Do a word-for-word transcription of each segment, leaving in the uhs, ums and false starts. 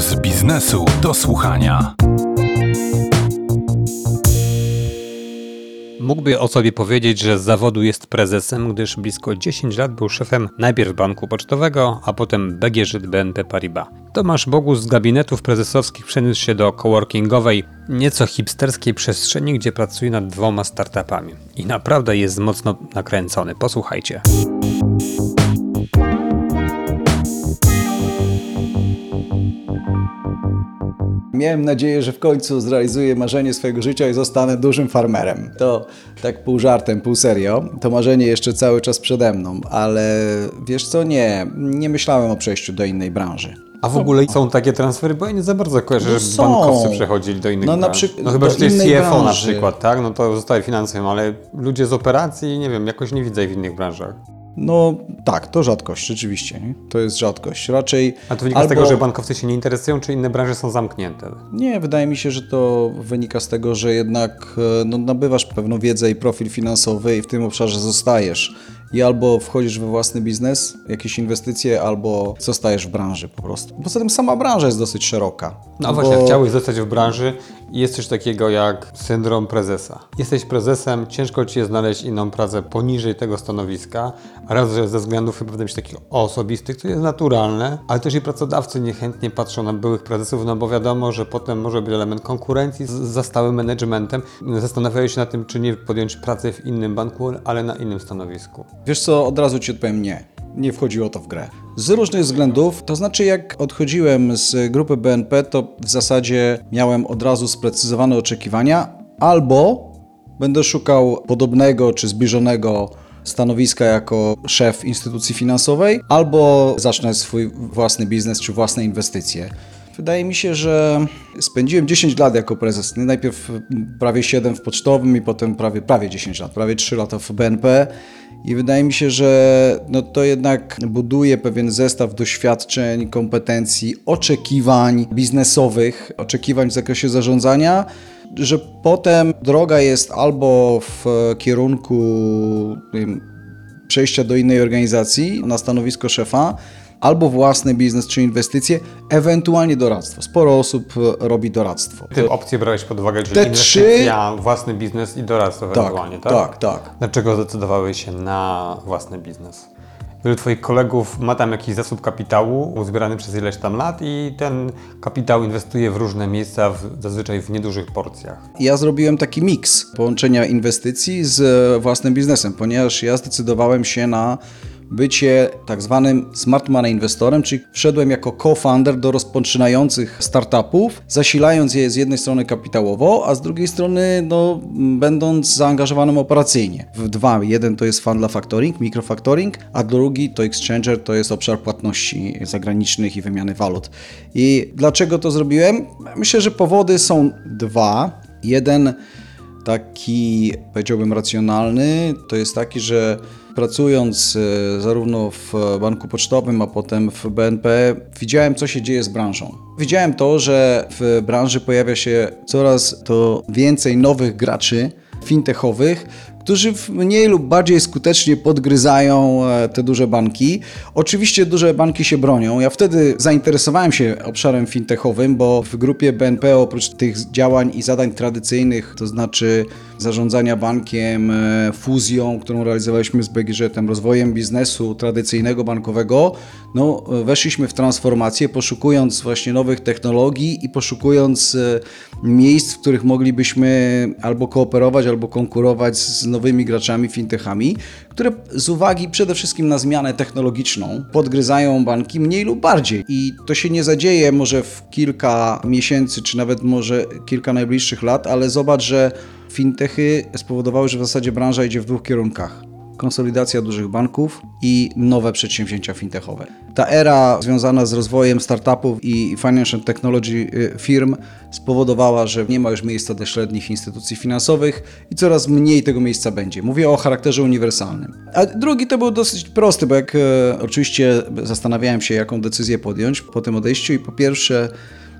Z biznesu do słuchania. Mógłby o sobie powiedzieć, że z zawodu jest prezesem, gdyż blisko dziesięć lat był szefem najpierw Banku Pocztowego, a potem B G Ż B N P Paribas. Tomasz Bogus z gabinetów prezesowskich przeniósł się do coworkingowej, nieco hipsterskiej przestrzeni, gdzie pracuje nad dwoma startupami. I naprawdę jest mocno nakręcony. Posłuchajcie. Miałem nadzieję, że w końcu zrealizuję marzenie swojego życia i zostanę dużym farmerem. To tak pół żartem, pół serio. To marzenie jeszcze cały czas przede mną, ale wiesz co, nie, nie myślałem o przejściu do innej branży. A w ogóle są takie transfery, bo ja nie za bardzo kojarzę, No że są. bankowcy przechodzili do innych No, na branż. przyk- No chyba, do że to jest innej C F O na branży. przykład, tak? No to zostaje finansem, ale ludzie z operacji, nie wiem, jakoś nie widzę ich w innych branżach. No tak, to rzadkość, rzeczywiście. Nie? To jest rzadkość. Raczej A to wynika albo... z tego, że bankowcy się nie interesują, czy inne branże są zamknięte? Nie, wydaje mi się, że to wynika z tego, że jednak no, nabywasz pewną wiedzę i profil finansowy i w tym obszarze zostajesz. I albo wchodzisz we własny biznes, jakieś inwestycje, albo zostajesz w branży po prostu. Poza tym sama branża jest dosyć szeroka. No bo... właśnie, chciałeś zostać w branży i jest coś takiego jak syndrom prezesa. Jesteś prezesem, ciężko ci jest znaleźć inną pracę poniżej tego stanowiska, a raz, że ze względów chyba wydaje mi się takich osobistych, to jest naturalne, ale też i pracodawcy niechętnie patrzą na byłych prezesów, no bo wiadomo, że potem może być element konkurencji z, za stałym managementem. Zastanawiają się nad tym, czy nie podjąć pracy w innym banku, ale na innym stanowisku. Wiesz co, od razu ci odpowiem nie. Nie wchodziło to w grę. Z różnych względów, to znaczy jak odchodziłem z grupy B N P, to w zasadzie miałem od razu sprecyzowane oczekiwania, albo będę szukał podobnego czy zbliżonego stanowiska jako szef instytucji finansowej, albo zacznę swój własny biznes czy własne inwestycje. Wydaje mi się, że spędziłem dziesięć lat jako prezes. Najpierw prawie siedem w pocztowym i potem prawie, prawie dziesięć lat, prawie trzy lata w B N P. I wydaje mi się, że no to jednak buduje pewien zestaw doświadczeń, kompetencji, oczekiwań biznesowych, oczekiwań w zakresie zarządzania, że potem droga jest albo w kierunku nie wiem, przejścia do innej organizacji na stanowisko szefa, albo własny biznes czy inwestycje, ewentualnie doradztwo. Sporo osób robi doradztwo. Ty opcje brałeś pod uwagę, czyli Te inwestycja, trzy... własny biznes i doradztwo ewentualnie, tak? Tak, tak. Dlaczego zdecydowałeś się na własny biznes? Wielu Twoich kolegów ma tam jakiś zasób kapitału uzbierany przez ileś tam lat i ten kapitał inwestuje w różne miejsca, w, zazwyczaj w niedużych porcjach. Ja zrobiłem taki miks połączenia inwestycji z własnym biznesem, ponieważ ja zdecydowałem się na bycie tak zwanym smart money inwestorem, czyli wszedłem jako co-founder do rozpoczynających startupów, zasilając je z jednej strony kapitałowo, a z drugiej strony no, będąc zaangażowanym operacyjnie. W dwa, jeden to jest fund dla factoring, microfactoring, a drugi to exchanger, to jest obszar płatności zagranicznych i wymiany walut. I dlaczego to zrobiłem? Myślę, że powody są dwa. Jeden taki, powiedziałbym, racjonalny, to jest taki, że pracując zarówno w Banku Pocztowym, a potem w B N P, widziałem, co się dzieje z branżą. Widziałem to, że w branży pojawia się coraz to więcej nowych graczy fintechowych, którzy mniej lub bardziej skutecznie podgryzają te duże banki. Oczywiście duże banki się bronią. Ja wtedy zainteresowałem się obszarem fintechowym, bo w grupie B N P oprócz tych działań i zadań tradycyjnych, to znaczy zarządzania bankiem, fuzją, którą realizowaliśmy z B G Ż-em, rozwojem biznesu tradycyjnego bankowego, no weszliśmy w transformację, poszukując właśnie nowych technologii i poszukując miejsc, w których moglibyśmy albo kooperować, albo konkurować z nowymi graczami, fintechami, które z uwagi przede wszystkim na zmianę technologiczną podgryzają banki mniej lub bardziej. I to się nie zadzieje może w kilka miesięcy, czy nawet może kilka najbliższych lat, ale zobacz, że fintechy spowodowały, że w zasadzie branża idzie w dwóch kierunkach. Konsolidacja dużych banków i nowe przedsięwzięcia fintechowe. Ta era związana z rozwojem startupów i financial technology firm spowodowała, że nie ma już miejsca dla średnich instytucji finansowych i coraz mniej tego miejsca będzie. Mówię o charakterze uniwersalnym. A drugi to był dosyć prosty, bo jak e, oczywiście zastanawiałem się, jaką decyzję podjąć po tym odejściu i po pierwsze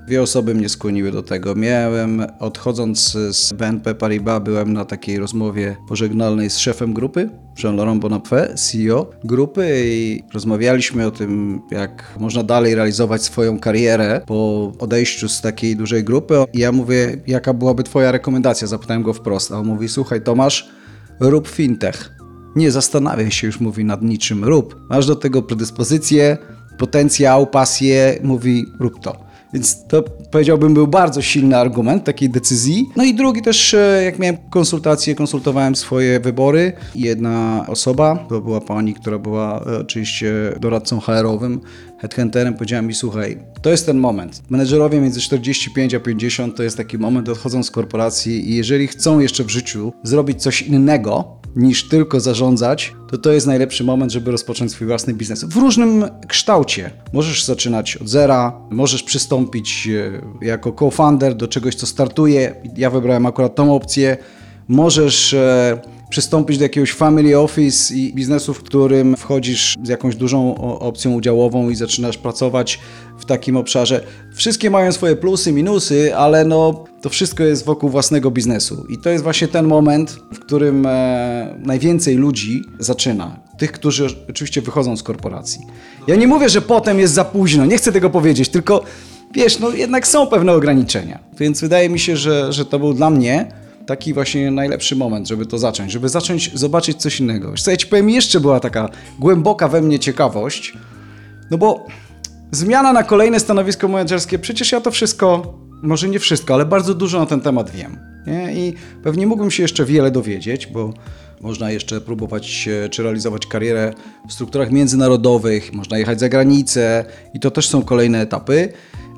Dwie osoby mnie skłoniły do tego. Miałem, odchodząc z B N P Paribas, byłem na takiej rozmowie pożegnalnej z szefem grupy, Jean-Laurent Bonapfait, C E O grupy, i rozmawialiśmy o tym, jak można dalej realizować swoją karierę po odejściu z takiej dużej grupy. I ja mówię, jaka byłaby twoja rekomendacja? Zapytałem go wprost, a on mówi, słuchaj Tomasz, rób fintech. Nie zastanawiaj się już, mówi, nad niczym, rób. Masz do tego predyspozycję, potencjał, pasję, mówi, rób to. Więc to, powiedziałbym, był bardzo silny argument takiej decyzji. No i drugi też, jak miałem konsultacje, konsultowałem swoje wybory. Jedna osoba, to była pani, która była oczywiście doradcą H R-owym, headhunterem, powiedziała mi, słuchaj, to jest ten moment. Menedżerowie między czterdzieści pięć a pięćdziesiąt to jest taki moment, odchodzą z korporacji i jeżeli chcą jeszcze w życiu zrobić coś innego, niż tylko zarządzać, to to jest najlepszy moment, żeby rozpocząć swój własny biznes. W różnym kształcie. Możesz zaczynać od zera, możesz przystąpić jako co-founder do czegoś, co startuje. Ja wybrałem akurat tą opcję. Możesz e, przystąpić do jakiegoś family office i biznesu, w którym wchodzisz z jakąś dużą opcją udziałową i zaczynasz pracować w takim obszarze. Wszystkie mają swoje plusy, minusy, ale no, to wszystko jest wokół własnego biznesu. I to jest właśnie ten moment, w którym e, najwięcej ludzi zaczyna. Tych, którzy oczywiście wychodzą z korporacji. Ja nie mówię, że potem jest za późno, nie chcę tego powiedzieć, tylko wiesz, no jednak są pewne ograniczenia. Więc wydaje mi się, że, że to był dla mnie taki właśnie najlepszy moment, żeby to zacząć, żeby zacząć zobaczyć coś innego. Wiesz co, ja ci powiem, jeszcze była taka głęboka we mnie ciekawość, no bo zmiana na kolejne stanowisko menedżerskie, przecież ja to wszystko, może nie wszystko, ale bardzo dużo na ten temat wiem. Nie? I pewnie mógłbym się jeszcze wiele dowiedzieć, bo można jeszcze próbować czy realizować karierę w strukturach międzynarodowych, można jechać za granicę i to też są kolejne etapy,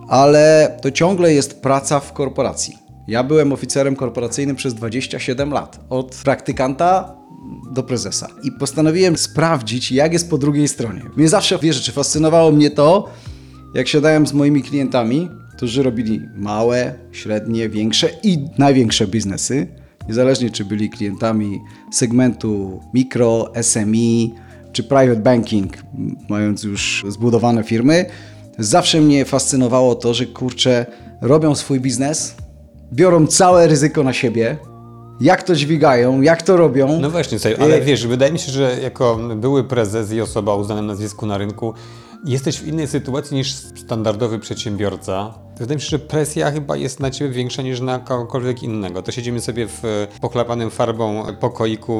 ale to ciągle jest praca w korporacji. Ja byłem oficerem korporacyjnym przez dwadzieścia siedem lat, od praktykanta do prezesa. I postanowiłem sprawdzić, jak jest po drugiej stronie. Mnie zawsze, wiesz, czy fascynowało mnie to, jak siadałem z moimi klientami, którzy robili małe, średnie, większe i największe biznesy, niezależnie czy byli klientami segmentu mikro, S M E czy private banking, mając już zbudowane firmy, zawsze mnie fascynowało to, że kurczę, robią swój biznes, biorą całe ryzyko na siebie, jak to dźwigają, jak to robią. No właśnie, sobie, ale wiesz, wydaje mi się, że jako były prezes i osoba o uznanym nazwisku na rynku, jesteś w innej sytuacji niż standardowy przedsiębiorca. Wydaje mi się, że presja chyba jest na ciebie większa niż na kogokolwiek innego. To siedzimy sobie w pochlapanym farbą pokoiku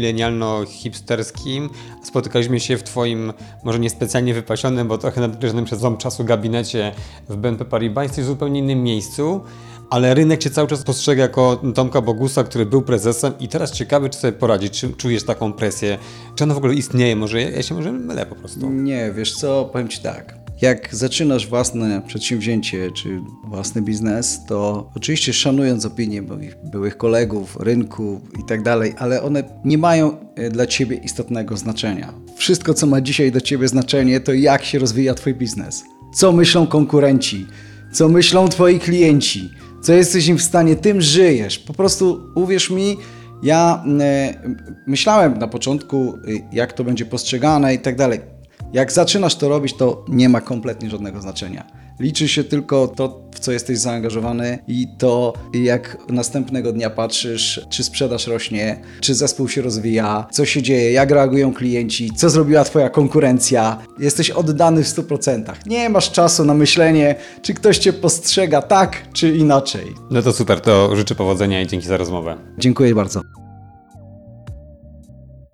milenialno-hipsterskim, spotykaliśmy się w twoim, może niespecjalnie wypasionym, bo trochę nadgryzionym przez ząb czasu gabinecie w B N P Paribas, jesteś w zupełnie innym miejscu, ale rynek cię cały czas postrzega jako Tomka Bogusa, który był prezesem i teraz ciekawy, czy sobie poradzić, czy czujesz taką presję, czy ona w ogóle istnieje, może ja się może mylę po prostu. Nie, wiesz co, powiem ci tak. Jak zaczynasz własne przedsięwzięcie czy własny biznes, to oczywiście szanując opinię moich byłych kolegów, rynku i tak dalej, ale one nie mają dla ciebie istotnego znaczenia. Wszystko, co ma dzisiaj do ciebie znaczenie, to jak się rozwija twój biznes. Co myślą konkurenci, co myślą twoi klienci, co jesteś im w stanie, tym żyjesz. Po prostu uwierz mi, ja y, myślałem na początku, y, jak to będzie postrzegane i tak dalej. Jak zaczynasz to robić, to nie ma kompletnie żadnego znaczenia. Liczy się tylko to, w co jesteś zaangażowany i to, jak następnego dnia patrzysz, czy sprzedaż rośnie, czy zespół się rozwija, co się dzieje, jak reagują klienci, co zrobiła twoja konkurencja. Jesteś oddany w stu procentach. Nie masz czasu na myślenie, czy ktoś cię postrzega tak, czy inaczej. No to super, to życzę powodzenia i dzięki za rozmowę. Dziękuję bardzo.